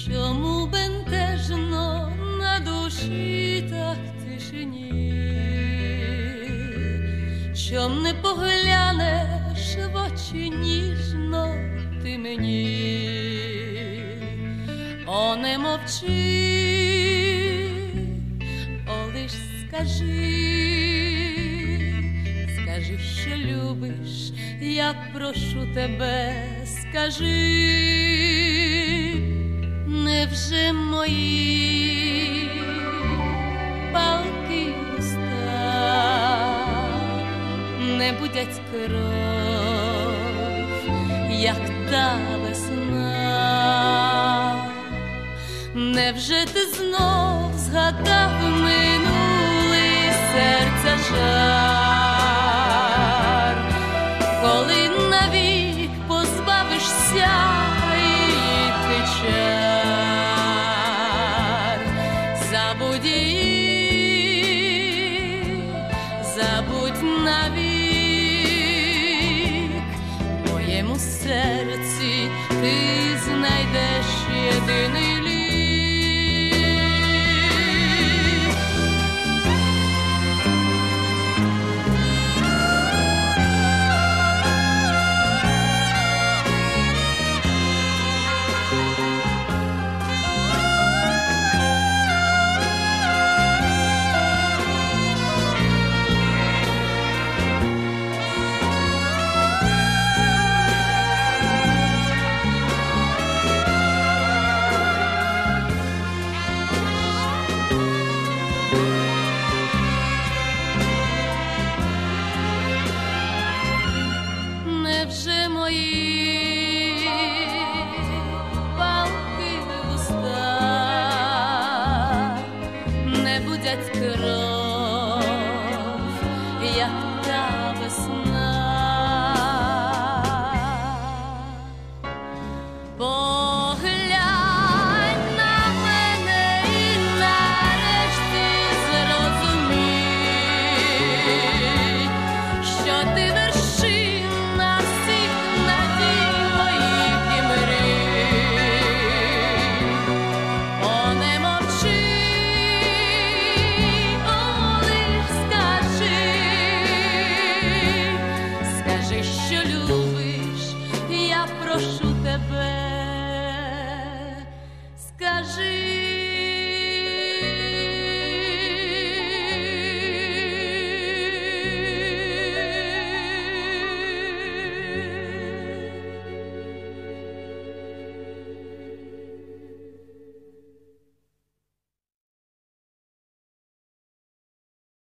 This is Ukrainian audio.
Чому бентежно на душі так тишині? Чом не поглянеш в очі ніжно ти мені? О, не мовчи, о, лиш скажи, що любиш, я прошу тебе, скажи. Невже мої палки уста не будять кров, як та весна? Невже ти знов згадав минулий серця жар, коли навік позбавишся її чар? Забудь її, забудь навік, в моєму серці ти знайдеш єдиний лік. Невже мої палки уста не будять кров, як та весна? Поглянь на мене і нарешті зрозумій, що ти вершина всіх надій моїх і мрій. О, не мовчи, о, лиш скажи, що любиш, я прошу тебе, скажи.